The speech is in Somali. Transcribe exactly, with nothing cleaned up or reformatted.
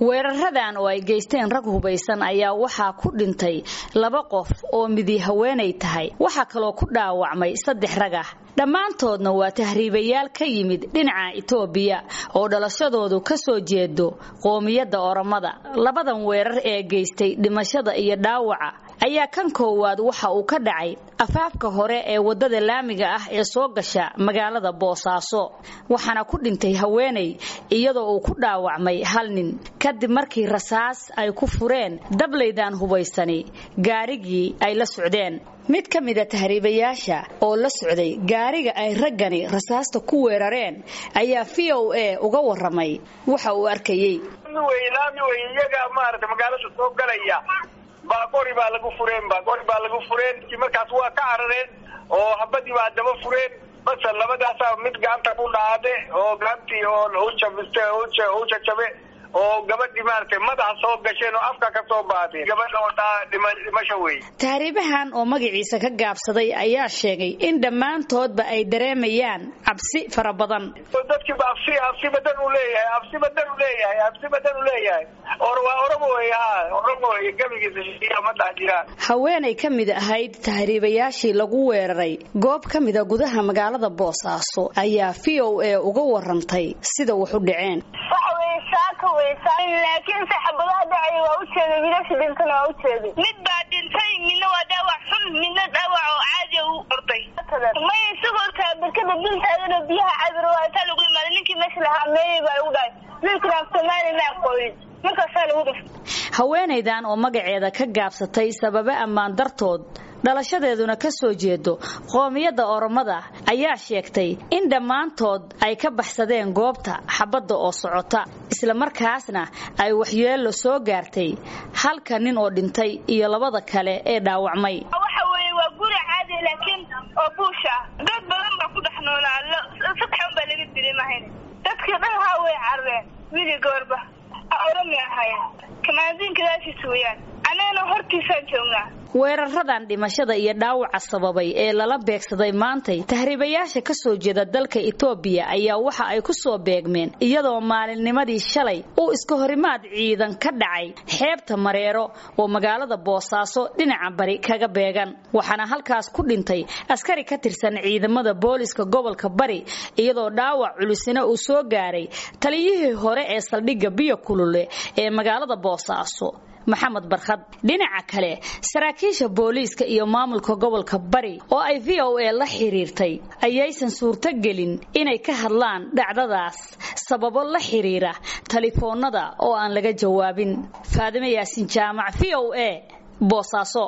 weeraradan oo ay geysteen rag hubaysan ayaa waxa ku dhintay laba qof oo midi haweenay tahay waxa kale oo ku dhaawacmay saddex rag ah dhamaantoodna waa tahriibayaal ka yimid dhinaca Itoobiya oo dhalashadoodu ka soo jeedo qoomiyadda Oromada labadan weerar ee geystay dhimashada iyo dhaawaca ayaa kan koowaad waxa uu ka dhacay afaafka hore ee wadada laamiga ah ee soo gasha magaalada Boosaaso waxaana ku dhintay haweenay iyadoo uu ku dhaawacmay hal nin kadib markii rasaas ay ku fureen dablaydan hubaysani gaarigii ay la socdeen mid ka mid ah tahriibayaasha oo la socday gaariga ay ragani rasaasta ku weerareen ayaa V O A uga waramay waxa uu arkayay weynaami iyaga maarta magaalada soo galaya baaqori baa lagu fureen baaqori baa lagu fureen markaas waa ka carareen oo habadii baa daba fureen bas labadaas mid gacanta ku dhacday oo gaantii oo u jabistay oo jajabe oo gabadhii maartay madaxa soo gasheen oo afka ka soo baaday gabadha oo dhimasho weey taariibahan oo magaciisa ka gaabsaday ayaa sheegay in dhamaantoodba ay dareemayaan cabsi fara badan dadkii baa afsi afsi badan u leeyahay afsi badan u leeyahay afsi badan u leeyahay oo waa oromo weeyaa oromo gabigiisa ma dhaajira haweenay ka mid ahayd tahriibayaashii lagu weeraray goob ka mid ah gudaha magaalada Boosaaso ayaa V O A uga warantay sida wax u dhaceen laakiin saxaabada dhacay waa u jeeday wiilasha dhintana waa u jeeday mid baa dhintay midna waa dhaawac xun midna dhaawac oo caadi u orday ma isagoo taabirkada dhintayna biyaha cabir waa inta lagu imaado ninkii meesha lahaa meeyay baa ugu dhacay wiilkana Soomaaliya ma aqoon markaas lagu dhintay haweenaydan oo magaceeda ka gaabsatay sababo ammaan dartood dhalashadeeduna ka soo jeedo qoomiyadda Oromada ayaa sheegtay in dhamaantood ay ka baxsadeen goobta xabadda oo socota isla markaasna ay waxyeello soo gaartay halka nin oo dhintay iyo labada kale ee dhaawacmay waxa weeye waa guri caadi laakiin oo buusha dad badan baa ku dhaxnoolaa saddex baa laga dilay maahayn dadkii dhan ha way carreen wili goorba Oromiya ahayn kamaadin kadaashis weeyaan anana hortiisa joognaa weeraradan dhimashada iyo dhaawaca sababay ee lala beegsaday maantay tahriibayaasha ka soo jeeda dalka Itoobiya ayaa waxa ay ku soo beegmeen iyadoo maalinnimadii shalay uu iska horimaad ciidan ka dhacay xeebta Mareero oo magaalada Boosaaso dhinaca bari kaga beegan waxaana halkaas ku dhintay askari ka tirsan ciidamada booliska gobolka Bari iyadoo dhaawac culusina uu soo gaaray taliyihii hore ee saldhigga biyo kulule ee magaalada Boosaaso Maxamed Barkhad dhinaca kale saraakiisha booliska iyo maamulka gobolka Bari oo ay V O A la xiriirtay ayaysan suurto gelin inay ka hadlaan dhacdadaas sababo la xiriira telefoonada oo aan laga jawaabin Faadime Yaasin Jaamac V O A Boosaaso.